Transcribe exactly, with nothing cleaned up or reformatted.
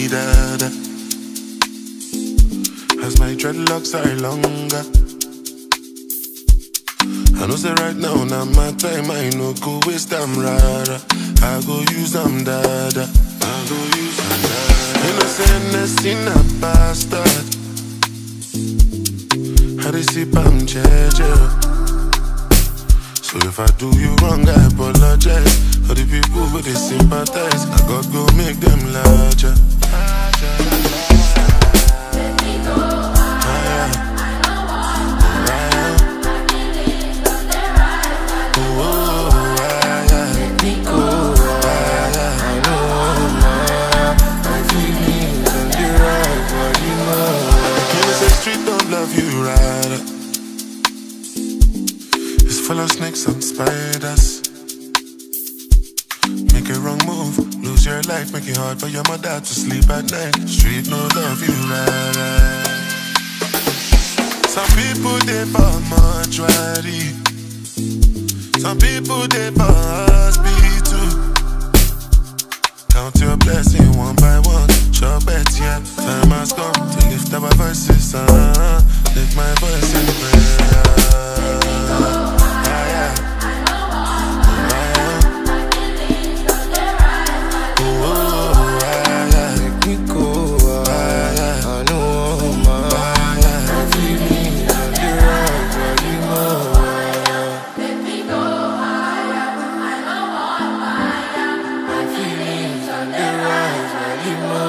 dada. As my dreadlocks are longer, I know say right now, now my time, I no go waste them rara. I go use them dada. I go use them dada. You know say Nessie a bastard. How they see Pam Jeje. So if I do you wrong, I apologize. For the people who they sympathize, I gotta go make them larger. Let me go higher. I don't want higher. My feelings on the rise. Oh, higher. Let me go higher. I don't want higher. My feelings on the rise. What you know? Can you say street don't love you right? It's full of snakes and spiders. Make a wrong move, lose your life, make it hard for your mother to sleep at night. Street no love you right. Some people they for mortuary. Some people they for hospital. Count your blessing one by one. Sure bet, yeah. Time has come to lift our voices, uh, lift my voice in prayer. Let me go higher. I don't want higher. My feelings on the rise. Let me go